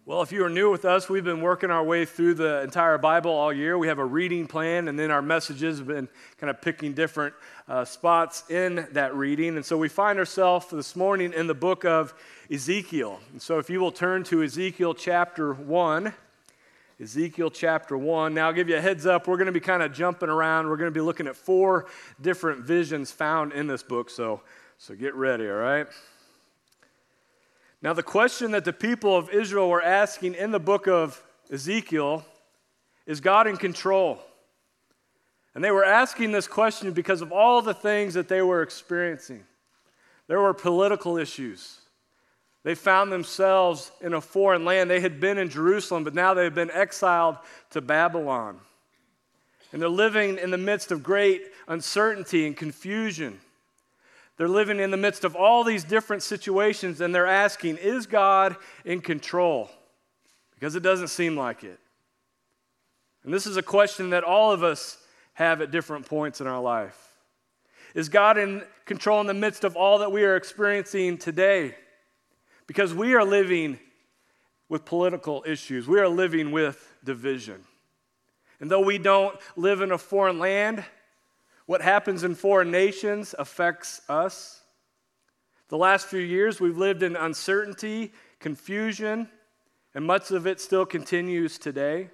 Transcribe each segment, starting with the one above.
Well, if you are new with us, we've been working our way through the entire Bible all year. We have a reading plan, and then our messages have been kind of picking different spots in that reading. And so we find ourselves this morning in the book of Ezekiel. And so if you will turn to Ezekiel chapter 1. Ezekiel chapter 1. Now, I'll give you a heads up. We're going to be kind of jumping around. We're going to be looking at 4 different visions found in this book. So get ready, all right? Now, the question that the people of Israel were asking in the book of Ezekiel is God in control? And they were asking this question because of all the things that they were experiencing. There were political issues. They found themselves in a foreign land. They had been in Jerusalem, but now they had been exiled to Babylon. And they're living in the midst of great uncertainty and confusion. They're living in the midst of all these different situations, and they're asking, is God in control? Because it doesn't seem like it. And this is a question that all of us have at different points in our life. Is God in control in the midst of all that we are experiencing today? Because we are living with political issues. We are living with division. And though we don't live in a foreign land, what happens in foreign nations affects us. The last few years, we've lived in uncertainty, confusion, and much of it still continues today.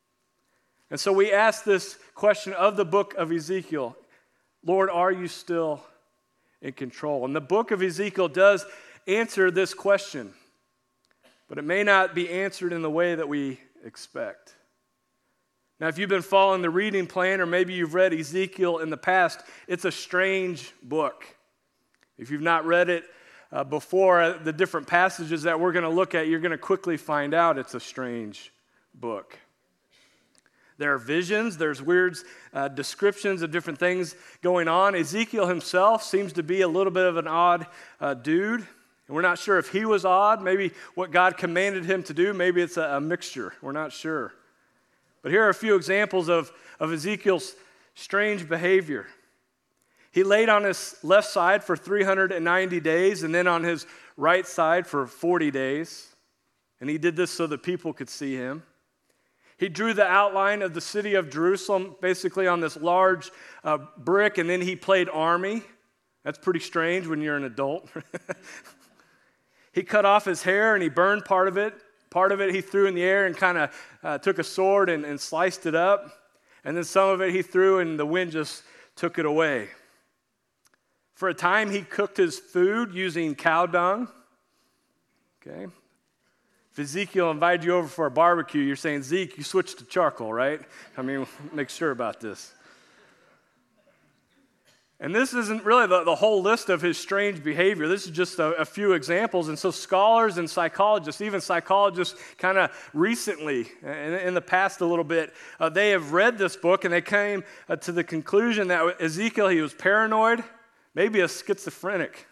And so we ask this question of the book of Ezekiel, Lord, are you still in control? And the book of Ezekiel does answer this question, but it may not be answered in the way that we expect. Now, if you've been following the reading plan, or maybe you've read Ezekiel in the past, it's a strange book. If you've not read it before, the different passages that we're going to look at, you're going to quickly find out it's a strange book. There are visions, there's weird descriptions of different things going on. Ezekiel himself seems to be a little bit of an odd dude. And we're not sure if he was odd, maybe what God commanded him to do, maybe it's a mixture. We're not sure. But here are a few examples of Ezekiel's strange behavior. He laid on his left side for 390 days and then on his right side for 40 days. And he did this so that people could see him. He drew the outline of the city of Jerusalem basically on this large brick, and then he played army. That's pretty strange when you're an adult. He cut off his hair and he burned part of it. Part of it he threw in the air and kind of took a sword and sliced it up. And then some of it he threw and the wind just took it away. For a time he cooked his food using cow dung. Okay. If Ezekiel invited you over for a barbecue, you're saying, Zeke, you switched to charcoal, right? I mean, make sure about this. And this isn't really the whole list of his strange behavior. This is just a few examples. And so scholars and psychologists, even psychologists kind of recently, in the past a little bit, they have read this book and they came to the conclusion that Ezekiel, he was paranoid, maybe a schizophrenic.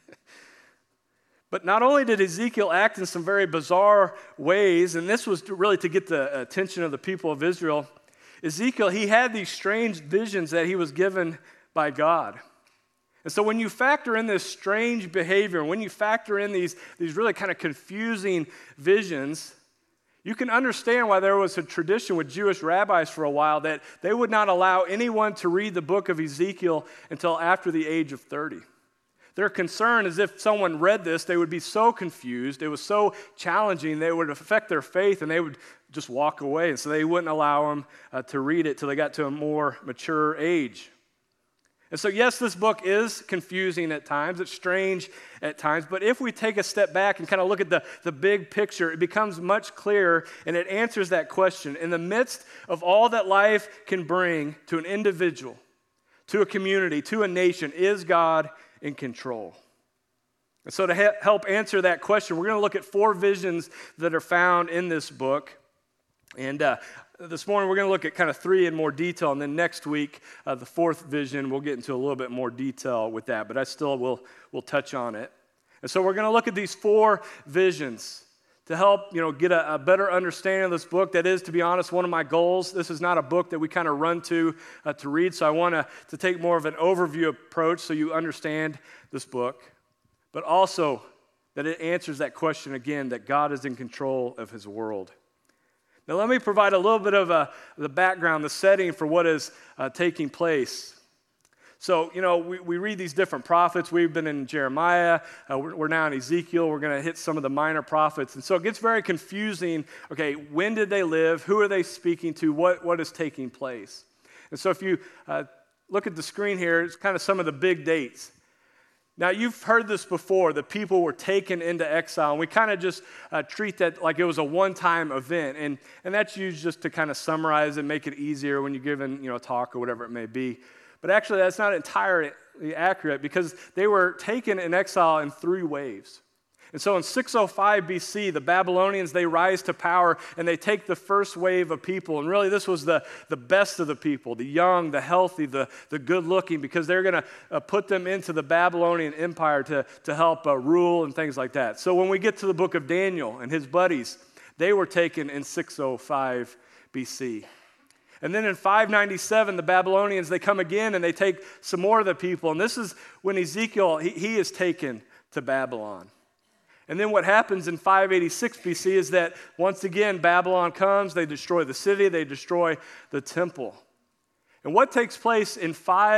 But not only did Ezekiel act in some very bizarre ways, and this was really to get the attention of the people of Israel, Ezekiel, he had these strange visions that he was given by God. And so when you factor in this strange behavior, and when you factor in these really kind of confusing visions, you can understand why there was a tradition with Jewish rabbis for a while that they would not allow anyone to read the book of Ezekiel until after the age of 30. Their concern is if someone read this, they would be so confused, it was so challenging, they would affect their faith and they would just walk away. And so they wouldn't allow them to read it till they got to a more mature age. And so, yes, this book is confusing at times, it's strange at times, but if we take a step back and kind of look at the big picture, it becomes much clearer and it answers that question. In the midst of all that life can bring to an individual, to a community, to a nation, is God in control? And so to help answer that question, we're going to look at 4 visions that are found in this book. And this morning, we're going to look at kind of 3 in more detail, and then next week, the 4th vision, we'll get into a little bit more detail with that, but I still will touch on it. And so we're going to look at these 4 visions to help, get a better understanding of this book. That is, to be honest, one of my goals. This is not a book that we kind of run to read, so I want to take more of an overview approach so you understand this book, but also that it answers that question again, that God is in control of his world. Now let me provide a little bit of the background, the setting for what is taking place. So, we read these different prophets. We've been in Jeremiah. We're now in Ezekiel. We're going to hit some of the minor prophets. And so it gets very confusing. Okay, when did they live? Who are they speaking to? What is taking place? And so if you look at the screen here, it's kind of some of the big dates. Now, you've heard this before. The people were taken into exile. And we kind of just treat that like it was a one-time event. And that's used just to kind of summarize and make it easier when you're giving a talk or whatever it may be. But actually, that's not entirely accurate because they were taken in exile in 3 waves. And so in 605 BC, the Babylonians, they rise to power and they take the first wave of people. And really, this was the best of the people, the young, the healthy, the good-looking, because they're going to put them into the Babylonian Empire to help rule and things like that. So when we get to the book of Daniel and his buddies, they were taken in 605 BC. And then in 597, the Babylonians, they come again and they take some more of the people. And this is when Ezekiel, he is taken to Babylon. And then what happens in 586 BC is that once again, Babylon comes, they destroy the city, they destroy the temple. And what takes place in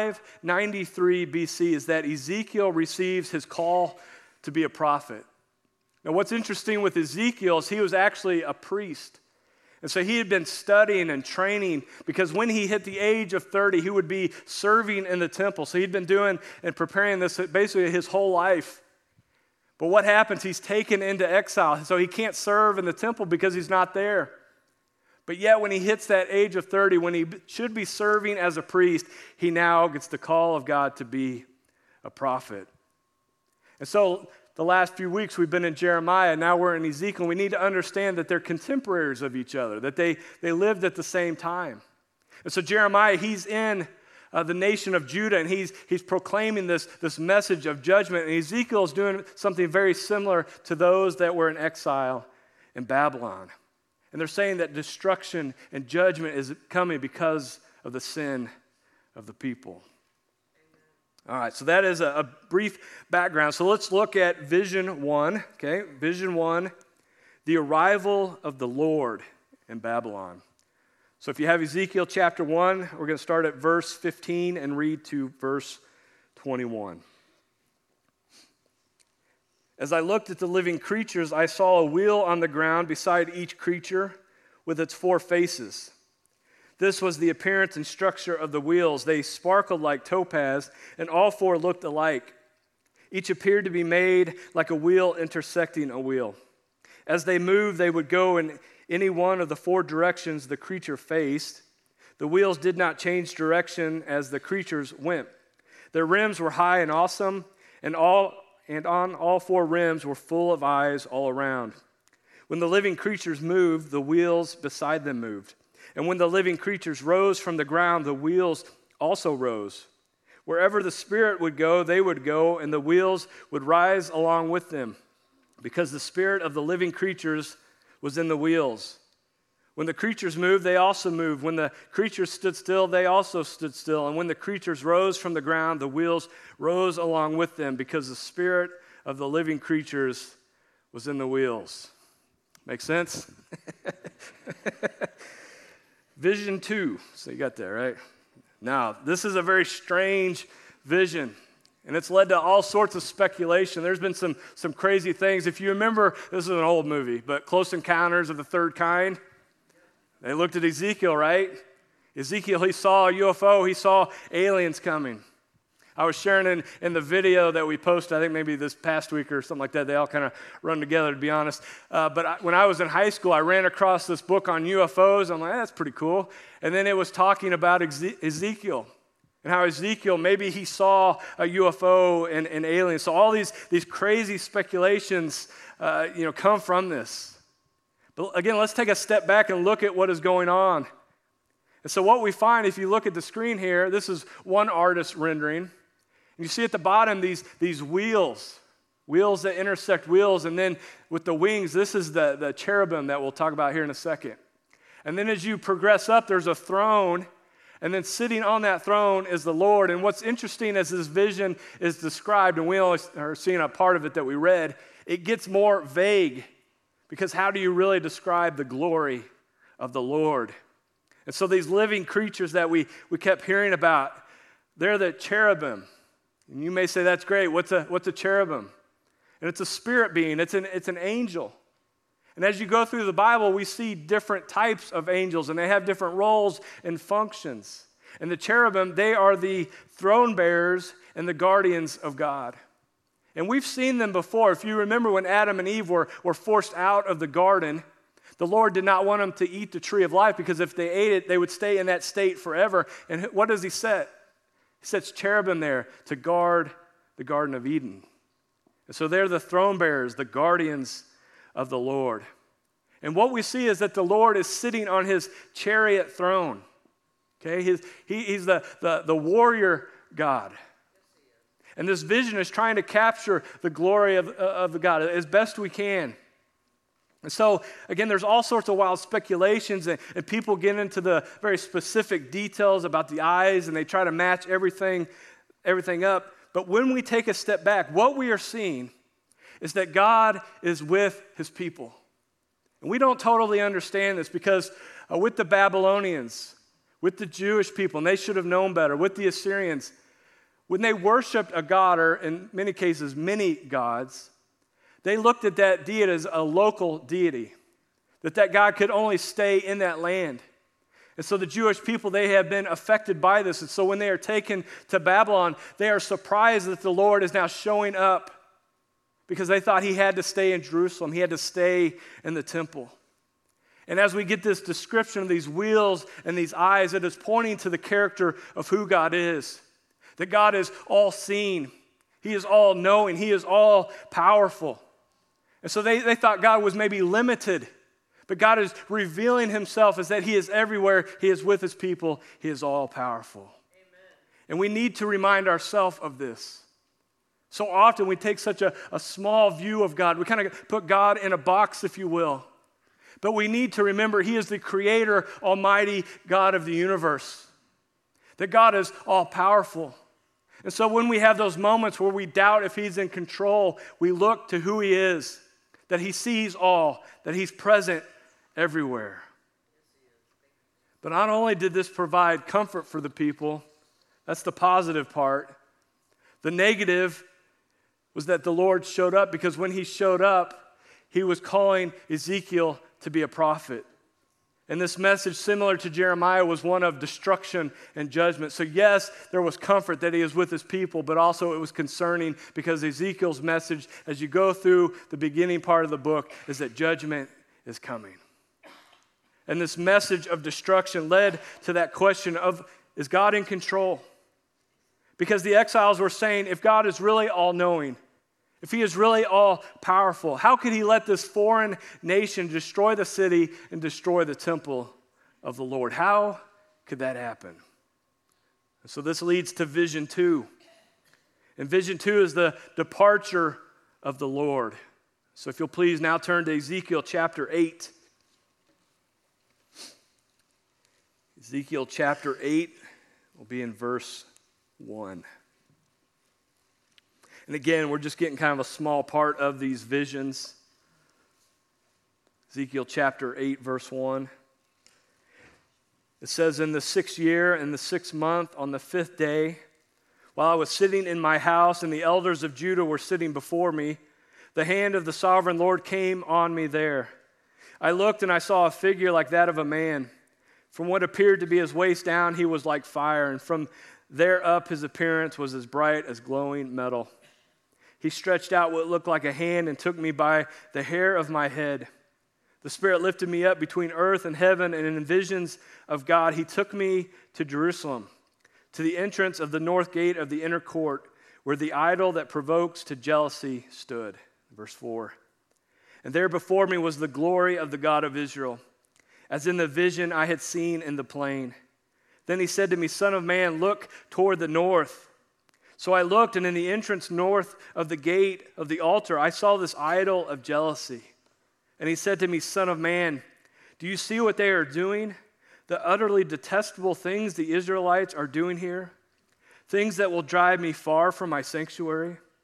593 BC is that Ezekiel receives his call to be a prophet. Now what's interesting with Ezekiel is he was actually a priest. And so he had been studying and training because when he hit the age of 30, he would be serving in the temple. So he'd been doing and preparing this basically his whole life. But what happens? He's taken into exile. So he can't serve in the temple because he's not there. But yet when he hits that age of 30, when he should be serving as a priest, he now gets the call of God to be a prophet. And so the last few weeks we've been in Jeremiah, now we're in Ezekiel. We need to understand that they're contemporaries of each other, that they lived at the same time. And so Jeremiah, he's in the nation of Judah, and he's proclaiming this message of judgment. And Ezekiel is doing something very similar to those that were in exile in Babylon. And they're saying that destruction and judgment is coming because of the sin of the people. All right, so that is a brief background. So let's look at Vision 1, okay? Vision 1, the arrival of the Lord in Babylon. So if you have Ezekiel chapter 1, we're going to start at verse 15 and read to verse 21. As I looked at the living creatures, I saw a wheel on the ground beside each creature with its 4 faces. This was the appearance and structure of the wheels. They sparkled like topaz, and all 4 looked alike. Each appeared to be made like a wheel intersecting a wheel. As they moved, they would go in any one of the 4 directions the creature faced. The wheels did not change direction as the creatures went. Their rims were high and awesome, and on all 4 rims were full of eyes all around. When the living creatures moved, the wheels beside them moved. And when the living creatures rose from the ground, the wheels also rose. Wherever the Spirit would go, they would go, and the wheels would rise along with them, because the spirit of the living creatures was in the wheels. When the creatures moved, they also moved. When the creatures stood still, they also stood still. And when the creatures rose from the ground, the wheels rose along with them, because the spirit of the living creatures was in the wheels. Make sense? Vision 2. So you got that, right? Now, this is a very strange vision, and it's led to all sorts of speculation. There's been some crazy things. If you remember, this is an old movie, but Close Encounters of the Third Kind. They looked at Ezekiel, right? Ezekiel, he saw a UFO. He saw aliens coming. I was sharing in the video that we posted, I think maybe this past week or something like that. They all kind of run together, to be honest. When I was in high school, I ran across this book on UFOs. I'm like, that's pretty cool. And then it was talking about Ezekiel and how Ezekiel, maybe he saw a UFO and aliens. So all these crazy speculations, come from this. But again, let's take a step back and look at what is going on. And so what we find, if you look at the screen here, this is one artist's rendering. And you see at the bottom these wheels that intersect wheels, and then with the wings, this is the cherubim that we'll talk about here in a second. And then as you progress up, there's a throne, and then sitting on that throne is the Lord. And what's interesting as this vision is described, and we only are seeing a part of it that we read, it gets more vague, because how do you really describe the glory of the Lord? And so these living creatures that we kept hearing about, they're the cherubim. And you may say, that's great. What's a cherubim? And it's a spirit being. It's an angel. And as you go through the Bible, we see different types of angels, and they have different roles and functions. And the cherubim, they are the throne bearers and the guardians of God. And we've seen them before. If you remember when Adam and Eve were forced out of the garden, the Lord did not want them to eat the tree of life, because if they ate it, they would stay in that state forever. And what does he set? He sets cherubim there to guard the Garden of Eden. And so they're the throne bearers, the guardians of the Lord. And what we see is that the Lord is sitting on his chariot throne. Okay, he's the warrior God. And this vision is trying to capture the glory of the God as best we can. And so, again, there's all sorts of wild speculations, and people get into the very specific details about the eyes, and they try to match everything up. But when we take a step back, what we are seeing is that God is with his people. And we don't totally understand this, because with the Babylonians, with the Jewish people, and they should have known better, with the Assyrians, when they worshiped a god, or in many cases, many gods, they looked at that deity as a local deity, that God could only stay in that land. And so the Jewish people, they have been affected by this. And so when they are taken to Babylon, they are surprised that the Lord is now showing up, because they thought he had to stay in Jerusalem. He had to stay in the temple. And as we get this description of these wheels and these eyes, it is pointing to the character of who God is. That God is all-seeing. He is all-knowing. He is all-powerful. And so they thought God was maybe limited. But God is revealing himself as that he is everywhere. He is with his people. He is all-powerful. Amen. And we need to remind ourselves of this. So often we take such a small view of God. We kind of put God in a box, if you will. But we need to remember he is the creator, almighty God of the universe. That God is all-powerful. And so when we have those moments where we doubt if he's in control, we look to who he is, that he sees all, that he's present everywhere. But not only did this provide comfort for the people, that's the positive part. The negative was that the Lord showed up, because when he showed up, he was calling Ezekiel to be a prophet. And this message, similar to Jeremiah, was one of destruction and judgment. So yes, there was comfort that he is with his people, but also it was concerning, because Ezekiel's message, as you go through the beginning part of the book, is that judgment is coming. And this message of destruction led to that question of, is God in control? Because the exiles were saying, if God is really all-knowing, if he is really all-powerful, how could he let this foreign nation destroy the city and destroy the temple of the Lord? How could that happen? So this leads to vision 2. And vision 2 is the departure of the Lord. So if you'll please now turn to Ezekiel chapter 8. Ezekiel chapter 8 will be in verse 1. And again, we're just getting kind of a small part of these visions. Ezekiel chapter 8, verse 1. It says, in the 6th year, in the 6th month, on the 5th day, while I was sitting in my house and the elders of Judah were sitting before me, the hand of the sovereign Lord came on me there. I looked and I saw a figure like that of a man. From what appeared to be his waist down, he was like fire, and from there up his appearance was as bright as glowing metal. He stretched out what looked like a hand and took me by the hair of my head. The Spirit lifted me up between earth and heaven, and in visions of God, he took me to Jerusalem, to the entrance of the north gate of the inner court, where the idol that provokes to jealousy stood. Verse 4. And there before me was the glory of the God of Israel, as in the vision I had seen in the plain. Then he said to me, Son of man, look toward the north. So I looked, and in the entrance north of the gate of the altar, I saw this idol of jealousy. And he said to me, Son of man, do you see what they are doing? The utterly detestable things the Israelites are doing here? Things that will drive me far from my sanctuary?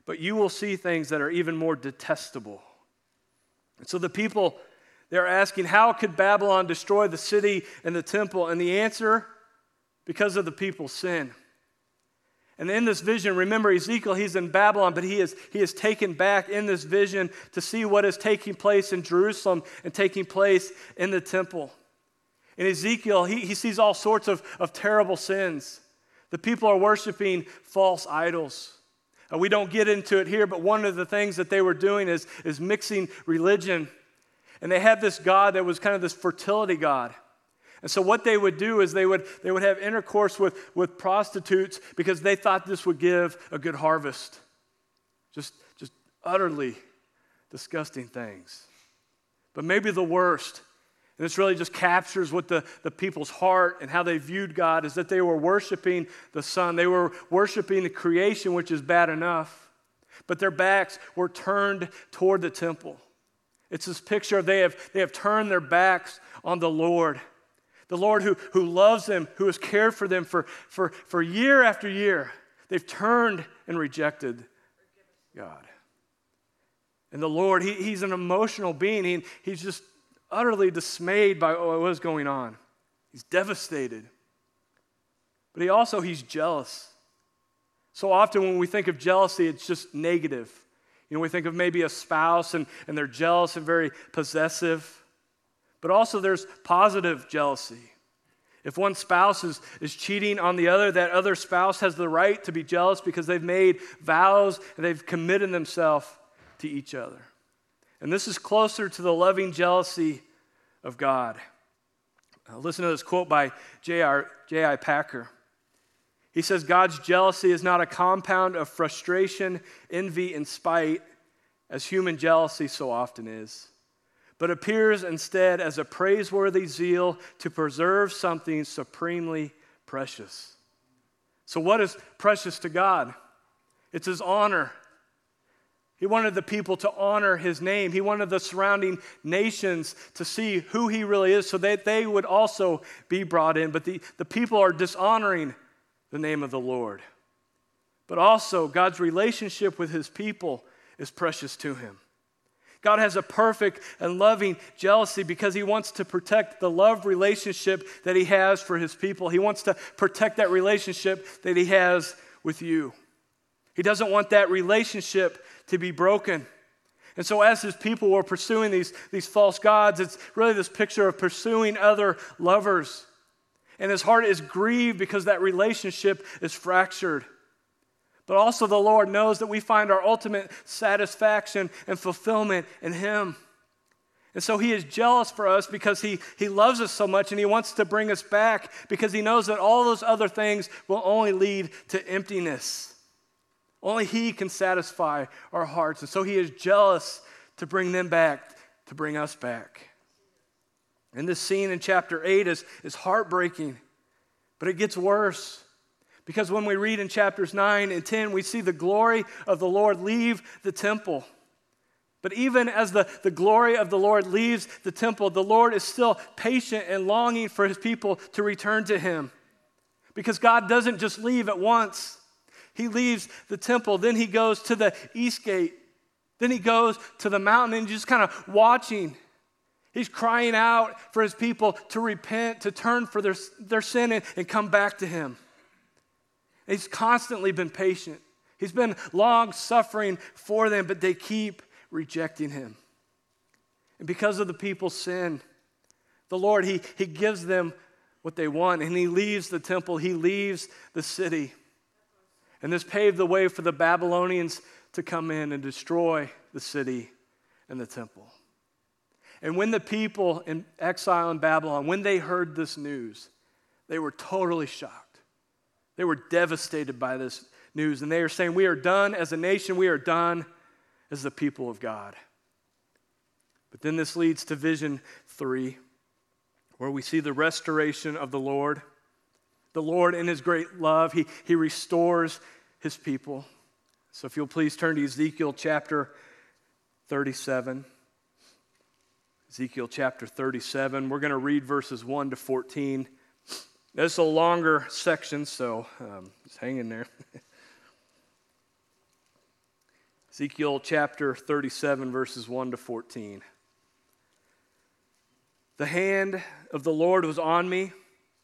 but you will see things that are even more detestable. And so the people, they're asking, how could Babylon destroy the city and the temple? And the answer, because of the people's sin. And in this vision, remember Ezekiel, he's in Babylon, but he is taken back in this vision to see what is taking place in Jerusalem and taking place in the temple. In Ezekiel, he sees all sorts of terrible sins. The people are worshiping false idols. We don't get into it here, but one of the things that they were doing is mixing religion. And they had this god that was kind of this fertility god. And so what they would do is they would have intercourse with prostitutes because they thought this would give a good harvest. Just utterly disgusting things. But maybe the worst, and this really just captures what the people's heart and how they viewed God, is that they were worshiping the sun. They were worshiping the creation, which is bad enough. But their backs were turned toward the temple. It's this picture of they have turned their backs on the Lord. The Lord who loves them, who has cared for them for year after year. They've turned and rejected God. And the Lord, he's an emotional being. He's just utterly dismayed by what was going on. He's devastated. But he's jealous. So often when we think of jealousy, it's just negative. We think of maybe a spouse and they're jealous and very possessive. But also there's positive jealousy. If one spouse is cheating on the other, that other spouse has the right to be jealous because they've made vows and they've committed themselves to each other. And this is closer to the loving jealousy of God. Listen to this quote by J.I. Packer. He says, God's jealousy is not a compound of frustration, envy, and spite, as human jealousy so often is, but appears instead as a praiseworthy zeal to preserve something supremely precious. So what is precious to God? It's his honor. He wanted the people to honor his name. He wanted the surrounding nations to see who he really is so that they would also be brought in. But the people are dishonoring the name of the Lord. But also, God's relationship with his people is precious to him. God has a perfect and loving jealousy because he wants to protect the love relationship that he has for his people. He wants to protect that relationship that he has with you. He doesn't want that relationship to be broken. And so as his people were pursuing these false gods, it's really this picture of pursuing other lovers. And his heart is grieved because that relationship is fractured. But also the Lord knows that we find our ultimate satisfaction and fulfillment in him. And so he is jealous for us because he loves us so much and he wants to bring us back because he knows that all those other things will only lead to emptiness. Only he can satisfy our hearts. And so he is jealous to bring them back, to bring us back. And this scene in chapter 8 is heartbreaking, but it gets worse. Because when we read in chapters 9 and 10, we see the glory of the Lord leave the temple. But even as the glory of the Lord leaves the temple, the Lord is still patient and longing for his people to return to him. Because God doesn't just leave at once. He leaves the temple, then he goes to the east gate. Then he goes to the mountain and just kind of watching. He's crying out for his people to repent, to turn for their sin and come back to him. He's constantly been patient. He's been long suffering for them, but they keep rejecting him. And because of the people's sin, the Lord, he gives them what they want, and he leaves the temple, he leaves the city. And this paved the way for the Babylonians to come in and destroy the city and the temple. And when the people in exile in Babylon, when they heard this news, they were totally shocked. They were devastated by this news, and they are saying, we are done as a nation, we are done as the people of God. But then this leads to vision 3, where we see the restoration of the Lord. The Lord, in his great love, he restores his people. So if you'll please turn to Ezekiel chapter 37. Ezekiel chapter 37. We're going to read verses 1 to 14. This is a longer section, so just hang in there. Ezekiel chapter 37, verses 1 to 14. The hand of the Lord was on me,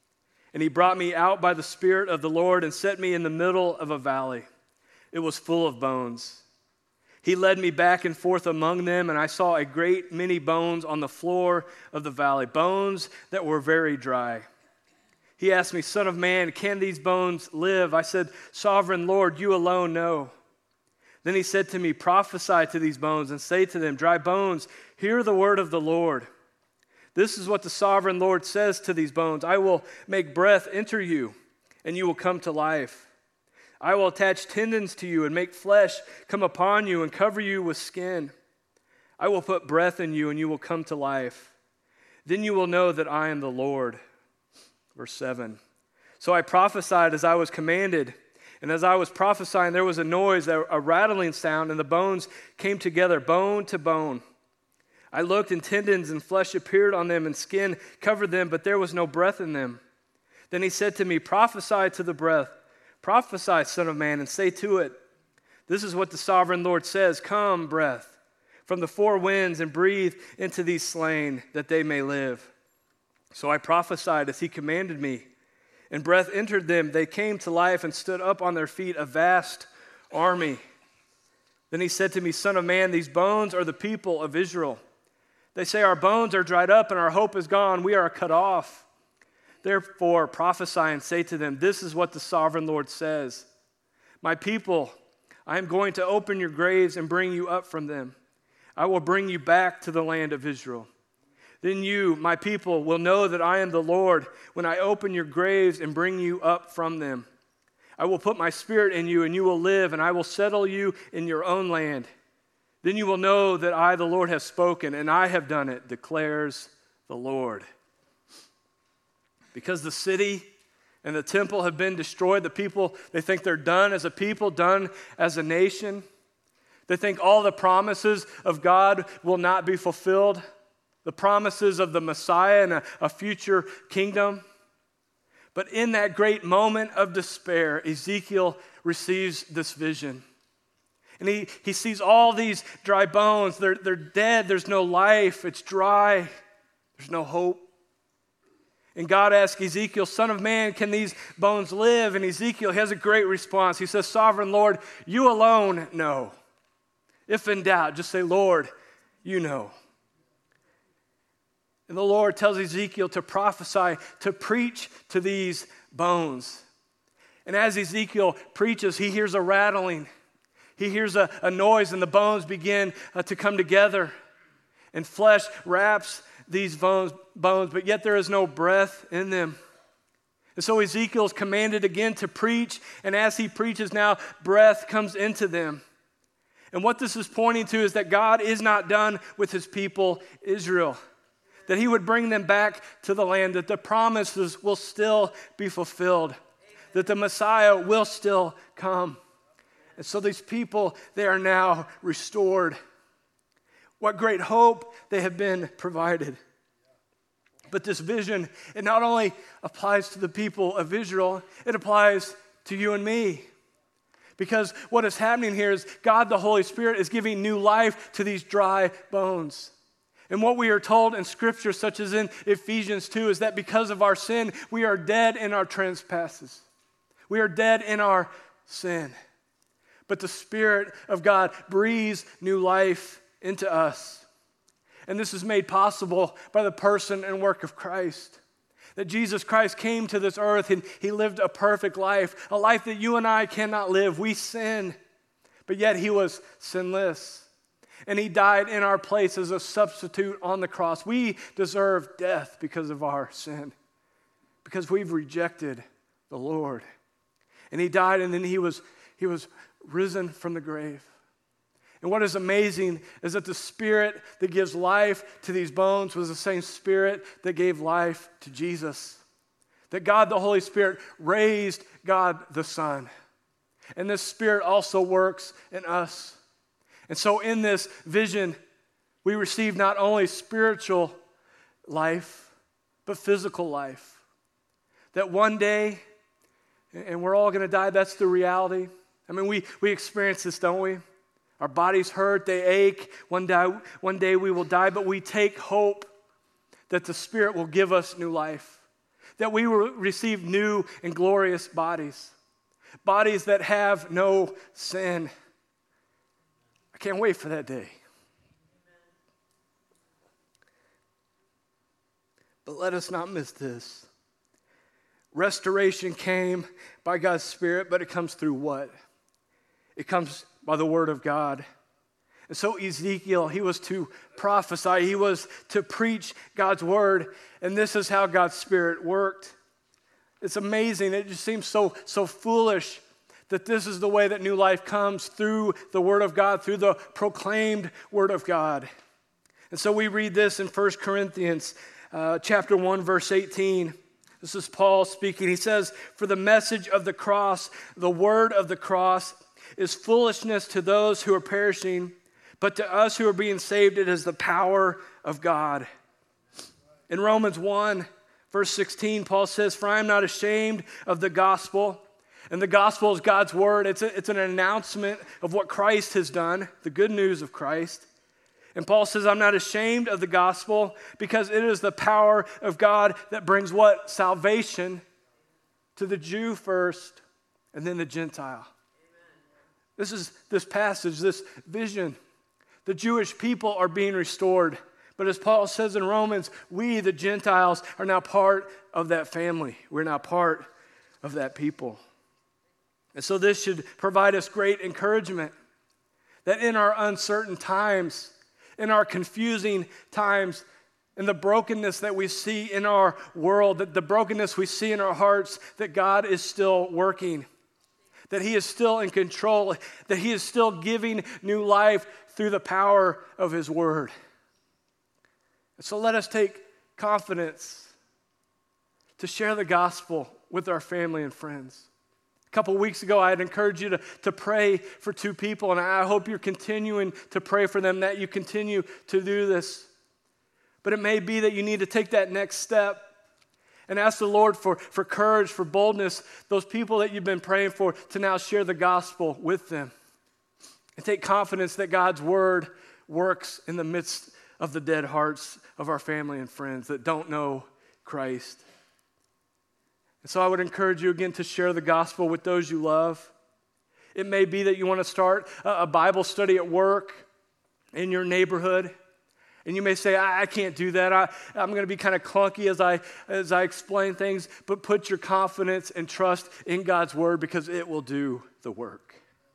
and he brought me out by the Spirit of the Lord and set me in the middle of a valley. It was full of bones. He led me back and forth among them, and I saw a great many bones on the floor of the valley, bones that were very dry. He asked me, "Son of man, can these bones live?" I said, "Sovereign Lord, you alone know." Then he said to me, "Prophesy to these bones and say to them, dry bones, hear the word of the Lord. This is what the sovereign Lord says to these bones. I will make breath enter you, and you will come to life. I will attach tendons to you and make flesh come upon you and cover you with skin. I will put breath in you, and you will come to life. Then you will know that I am the Lord." Verse 7. So I prophesied as I was commanded. And as I was prophesying, there was a noise, a rattling sound, and the bones came together, bone to bone. I looked, and tendons and flesh appeared on them, and skin covered them, but there was no breath in them. Then he said to me, "Prophesy to the breath. Prophesy, Son of man, and say to it, this is what the sovereign Lord says. Come, breath, from the four winds, and breathe into these slain, that they may live." So I prophesied as he commanded me. And breath entered them. They came to life and stood up on their feet, a vast army. Then he said to me, "Son of man, these bones are the people of Israel. They say, our bones are dried up and our hope is gone. We are cut off. Therefore prophesy and say to them, this is what the sovereign Lord says. My people, I am going to open your graves and bring you up from them. I will bring you back to the land of Israel. Then you, my people, will know that I am the Lord when I open your graves and bring you up from them. I will put my spirit in you, and you will live, and I will settle you in your own land. Then you will know that I, the Lord, have spoken, and I have done it, declares the Lord." Because the city and the temple have been destroyed, the people, they think they're done as a people, done as a nation. They think all the promises of God will not be fulfilled. The promises of the Messiah and a future kingdom. But in that great moment of despair, Ezekiel receives this vision. And he sees all these dry bones. They're dead. There's no life. It's dry. There's no hope. And God asks Ezekiel, "Son of man, can these bones live?" And Ezekiel has a great response. He says, "Sovereign Lord, you alone know. If in doubt, just say, Lord, you know." And the Lord tells Ezekiel to prophesy, to preach to these bones. And as Ezekiel preaches, he hears a rattling. He hears a noise, and the bones begin to come together. And flesh wraps these bones, but yet there is no breath in them. And so Ezekiel is commanded again to preach, and as he preaches now, breath comes into them. And what this is pointing to is that God is not done with his people, Israel. That he would bring them back to the land, that the promises will still be fulfilled, that the Messiah will still come. And so these people, they are now restored. What great hope they have been provided. But this vision, it not only applies to the people of Israel, it applies to you and me. Because what is happening here is God, the Holy Spirit, is giving new life to these dry bones. And what we are told in Scripture, such as in Ephesians 2, is that because of our sin, we are dead in our trespasses. We are dead in our sin. But the Spirit of God breathes new life into us. And this is made possible by the person and work of Christ. That Jesus Christ came to this earth and he lived a perfect life, a life that you and I cannot live. We sin, but yet he was sinless. And he died in our place as a substitute on the cross. We deserve death because of our sin, because we've rejected the Lord. And he died, and then he was risen from the grave. And what is amazing is that the Spirit that gives life to these bones was the same Spirit that gave life to Jesus. That God the Holy Spirit raised God the Son. And this Spirit also works in us. And so in this vision, we receive not only spiritual life, but physical life. That one day, and we're all going to die, that's the reality. I mean, we experience this, don't we? Our bodies hurt, they ache. One day we will die, but we take hope that the Spirit will give us new life, that we will receive new and glorious bodies, bodies that have no sin. I can't wait for that day. But let us not miss this. Restoration came by God's Spirit, but it comes through what? It comes by the Word of God. And so Ezekiel, he was to prophesy, he was to preach God's Word, and this is how God's Spirit worked. It's amazing. It just seems so foolish that this is the way that new life comes, through the Word of God, through the proclaimed Word of God. And so we read this in 1 Corinthians chapter 1, verse 18. This is Paul speaking. He says, "For the message of the cross, the word of the cross, is foolishness to those who are perishing, but to us who are being saved, it is the power of God." In Romans 1, verse 16, Paul says, "For I am not ashamed of the gospel." And the gospel is God's word. It's an announcement of what Christ has done, the good news of Christ. And Paul says, "I'm not ashamed of the gospel because it is the power of God that brings" what? Salvation to the Jew first and then the Gentile. Amen. This passage, this vision. The Jewish people are being restored. But as Paul says in Romans, we, the Gentiles, are now part of that family. We're now part of that people. And so this should provide us great encouragement that in our uncertain times, in our confusing times, in the brokenness that we see in our world, that the brokenness we see in our hearts, that God is still working, that He is still in control, that He is still giving new life through the power of His Word. And so let us take confidence to share the gospel with our family and friends. A couple weeks ago, I had encouraged you to pray for two people, and I hope you're continuing to pray for them, that you continue to do this. But it may be that you need to take that next step and ask the Lord for courage, for boldness, those people that you've been praying for, to now share the gospel with them. And take confidence that God's word works in the midst of the dead hearts of our family and friends that don't know Christ. And so I would encourage you again to share the gospel with those you love. It may be that you want to start a Bible study at work, in your neighborhood. And you may say, I can't do that. I'm going to be kind of clunky as I explain things. But put your confidence and trust in God's word, because it will do the work.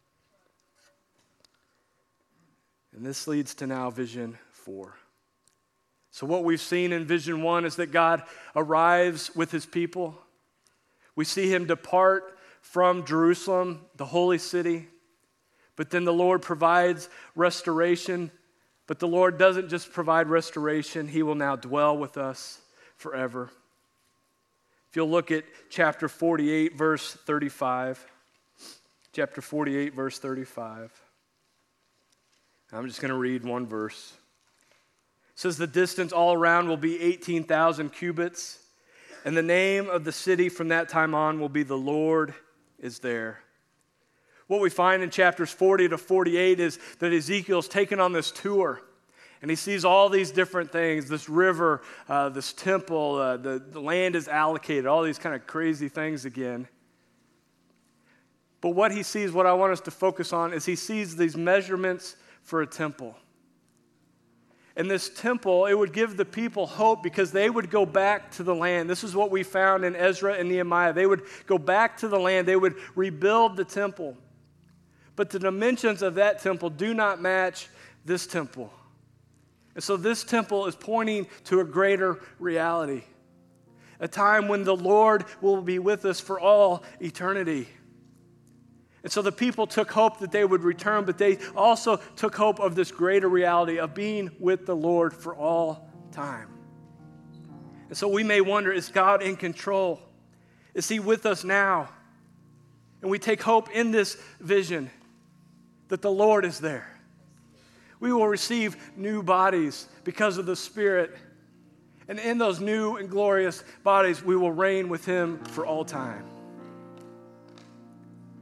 And this leads to now vision 4. So what we've seen in vision 1 is that God arrives with His people. We see Him depart from Jerusalem, the holy city, but then the Lord provides restoration. But the Lord doesn't just provide restoration, He will now dwell with us forever. If you'll look at chapter 48, verse 35. Chapter 48, verse 35. I'm just going to read one verse. It says, "The distance all around will be 18,000 cubits. And the name of the city from that time on will be The Lord is There." What we find in chapters 40 to 48 is that Ezekiel's taken on this tour. And he sees all these different things, this river, this temple, the land is allocated, all these kind of crazy things again. But what he sees, what I want us to focus on, is he sees these measurements for a temple. And this temple, it would give the people hope because they would go back to the land. This is what we found in Ezra and Nehemiah. They would go back to the land. They would rebuild the temple. But the dimensions of that temple do not match this temple. And so this temple is pointing to a greater reality, a time when the Lord will be with us for all eternity. And so the people took hope that they would return, but they also took hope of this greater reality of being with the Lord for all time. And so we may wonder, is God in control? Is He with us now? And we take hope in this vision that the Lord is there. We will receive new bodies because of the Spirit. And in those new and glorious bodies, we will reign with Him for all time.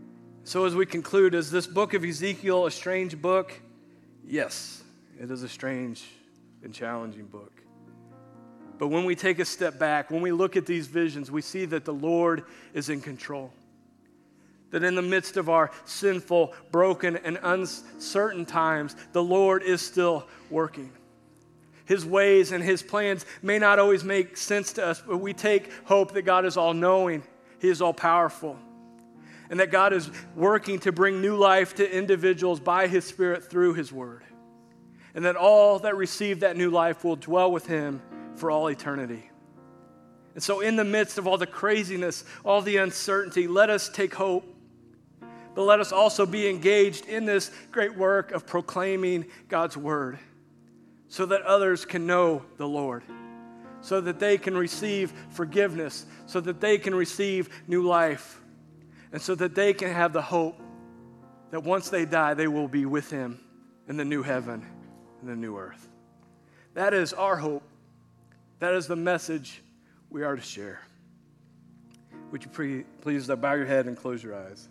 So as we conclude, is this book of Ezekiel a strange book? Yes, it is a strange and challenging book. But when we take a step back, when we look at these visions, we see that the Lord is in control. That in the midst of our sinful, broken, and uncertain times, the Lord is still working. His ways and His plans may not always make sense to us, but we take hope that God is all-knowing, He is all-powerful, and that God is working to bring new life to individuals by His Spirit through His Word, and that all that receive that new life will dwell with Him for all eternity. And so in the midst of all the craziness, all the uncertainty, let us take hope, but let us also be engaged in this great work of proclaiming God's Word so that others can know the Lord, so that they can receive forgiveness, so that they can receive new life, and so that they can have the hope that once they die, they will be with Him in the new heaven and the new earth. That is our hope. That is the message we are to share. Would you please bow your head and close your eyes?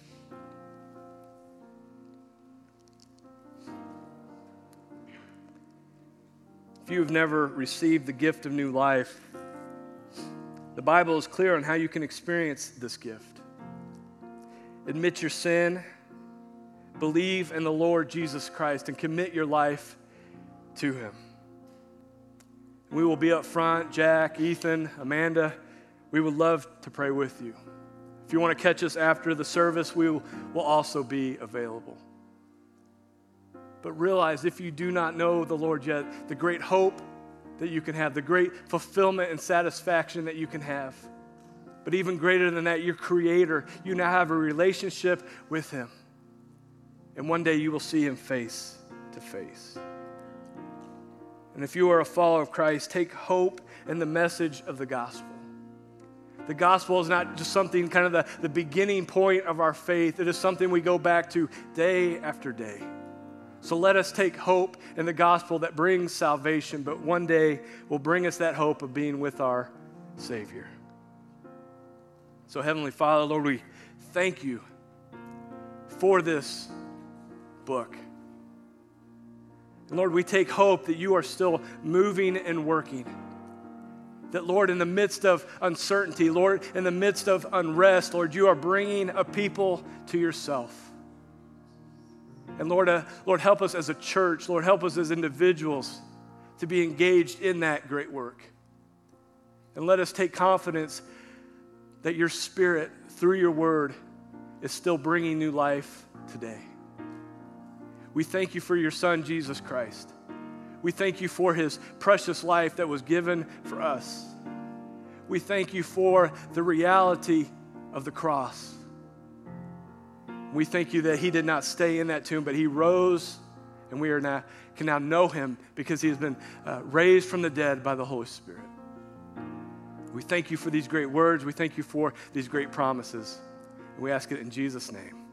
If you have never received the gift of new life, the Bible is clear on how you can experience this gift. Admit your sin, believe in the Lord Jesus Christ, and commit your life to Him. We will be up front, Jack, Ethan, Amanda. We would love to pray with you. If you want to catch us after the service, we will also be available. But realize if you do not know the Lord yet, the great hope that you can have, the great fulfillment and satisfaction that you can have. But even greater than that, your Creator, you now have a relationship with Him. And one day you will see Him face to face. And if you are a follower of Christ, take hope in the message of the gospel. The gospel is not just something kind of the beginning point of our faith. It is something we go back to day after day. So let us take hope in the gospel that brings salvation, but one day will bring us that hope of being with our Savior. So Heavenly Father, Lord, we thank You for this book. And Lord, we take hope that You are still moving and working. That, Lord, in the midst of uncertainty, Lord, in the midst of unrest, Lord, You are bringing a people to Yourself. And Lord, help us as a church, Lord, help us as individuals to be engaged in that great work. And let us take confidence that Your Spirit, through Your Word, is still bringing new life today. We thank You for Your Son, Jesus Christ. We thank You for His precious life that was given for us. We thank You for the reality of the cross. We thank You that He did not stay in that tomb, but He rose, and we can now know Him because He has been raised from the dead by the Holy Spirit. We thank You for these great words. We thank You for these great promises. And we ask it in Jesus' name.